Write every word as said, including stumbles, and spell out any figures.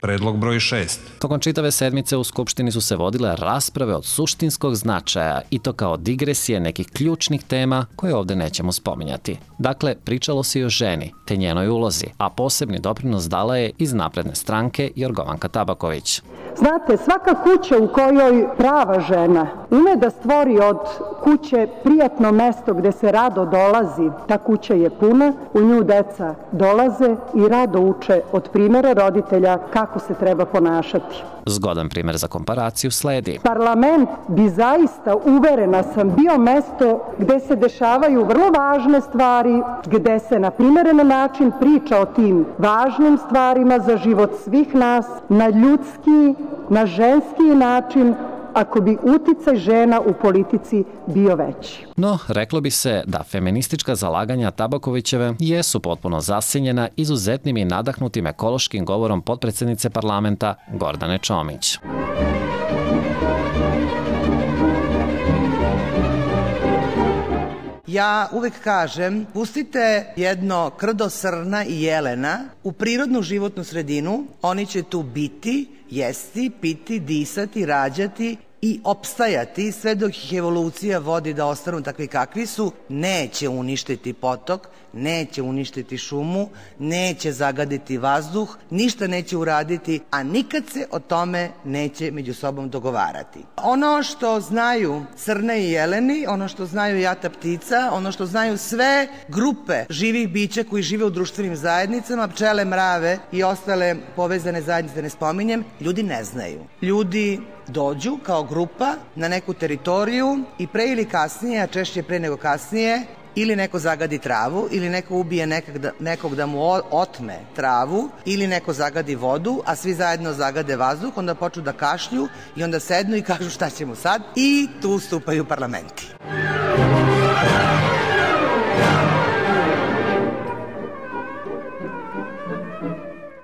Predlog broj šest. Tokom čitave sedmice u Skupštini su se vodile rasprave od suštinskog značaja i to kao digresije nekih ključnih tema koje ovde nećemo spominjati. Dakle, pričalo se i o ženi, te njenoj ulozi, a posebni doprinos dala je iz Napredne stranke Jorgovanka Tabaković. Znate, svaka kuća u kojoj prava žena ume da stvori od kuće prijatno mesto gde se rado dolazi, ta kuća je puna, u nju deca dolaze i rado uče od primera roditelja kako se treba ponašati. Zgodan primer za komparaciju sledi. Parlament bi zaista, uverena sam, bio mesto gde se dešavaju vrlo važne stvari, gde se na primeren način priča o tim važnim stvarima za život svih nas, na ljudski, na ženski način, ako bi uticaj žena u politici bio veći. No, reklo bi se da feministička zalaganja Tabakovićeve jesu potpuno zasenjena izuzetnim i nadahnutim ekološkim govorom potpredsednice parlamenta Gordane Čomić. Ja uvek kažem, pustite jedno krdo srna i jelena u prirodnu životnu sredinu, oni će tu biti, jesti, piti, disati, rađati i opstajati sve dok ih evolucija vodi da ostanu takvi kakvi su, neće uništiti potok, neće uništiti šumu, neće zagaditi vazduh, ništa neće uraditi, a nikad se o tome neće među sobom dogovarati. Ono što znaju srne i jeleni, ono što znaju jata ptica, ono što znaju sve grupe živih bića koji žive u društvenim zajednicama, pčele, mrave i ostale povezane zajednice ne spominjem, ljudi ne znaju. Ljudi dođu kao grupa na neku teritoriju i pre ili kasnije, a češće pre nego kasnije, ili neko zagadi travu, ili neko ubije nekog da, nekog da mu otme travu, ili neko zagadi vodu, a svi zajedno zagade vazduh, onda počnu da kašlju i onda sednu i kažu šta ćemo sad, i tu stupaju parlamenti.